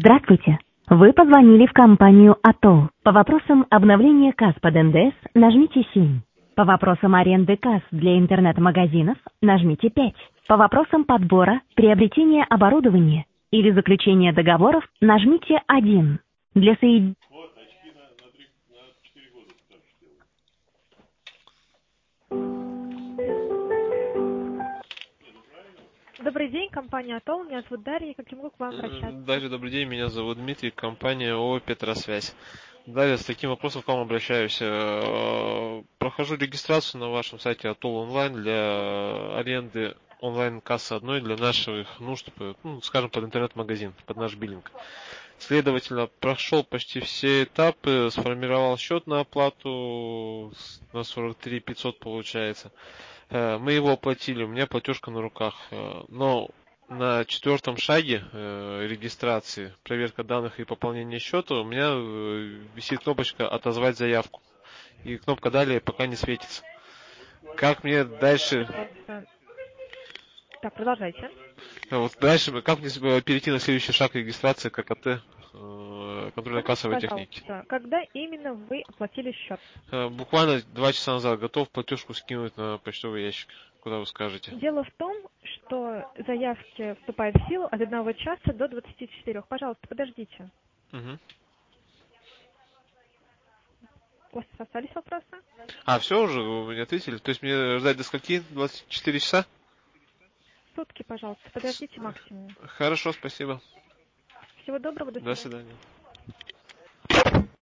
Здравствуйте. Вы позвонили в компанию «Атолл». По вопросам обновления касс под НДС нажмите 7. По вопросам аренды касс для интернет-магазинов нажмите 5. По вопросам подбора, приобретения оборудования или заключения договоров нажмите 1. Для соединения... Добрый день, компания «Атолл». Меня зовут Дарья. Как я могу к вам обращаться? Дарья, добрый день. Меня зовут Дмитрий, компания ООО «Петросвязь». Далее с таким вопросом к вам обращаюсь. Прохожу регистрацию на вашем сайте «Атолл онлайн» для аренды онлайн-кассы одной для наших нужд, скажем, под интернет-магазин, под наш биллинг. Следовательно, прошел почти все этапы, сформировал счет на оплату на 43 500 получается. Мы его оплатили, у меня платежка на руках. Но на четвертом шаге регистрации, проверка данных и пополнение счета, у меня висит кнопочка «Отозвать заявку». И кнопка «Далее» пока не светится. Как мне дальше... Так, продолжайте. Вот дальше, как мне перейти на следующий шаг регистрации ККТ, контрольно-кассовой техники? Пожалуйста, когда именно вы оплатили счет? Буквально 2 часа назад готов платежку скинуть на почтовый ящик, куда вы скажете. Дело в том, что заявки вступают в силу от 1 часа до 24. Пожалуйста, подождите. Угу. У вас остались вопросы? Все уже, вы мне ответили? То есть мне ждать до скольки? 24 часа? Сутки, пожалуйста, подождите максимум. Хорошо, спасибо. Всего доброго, до До свидания. свидания.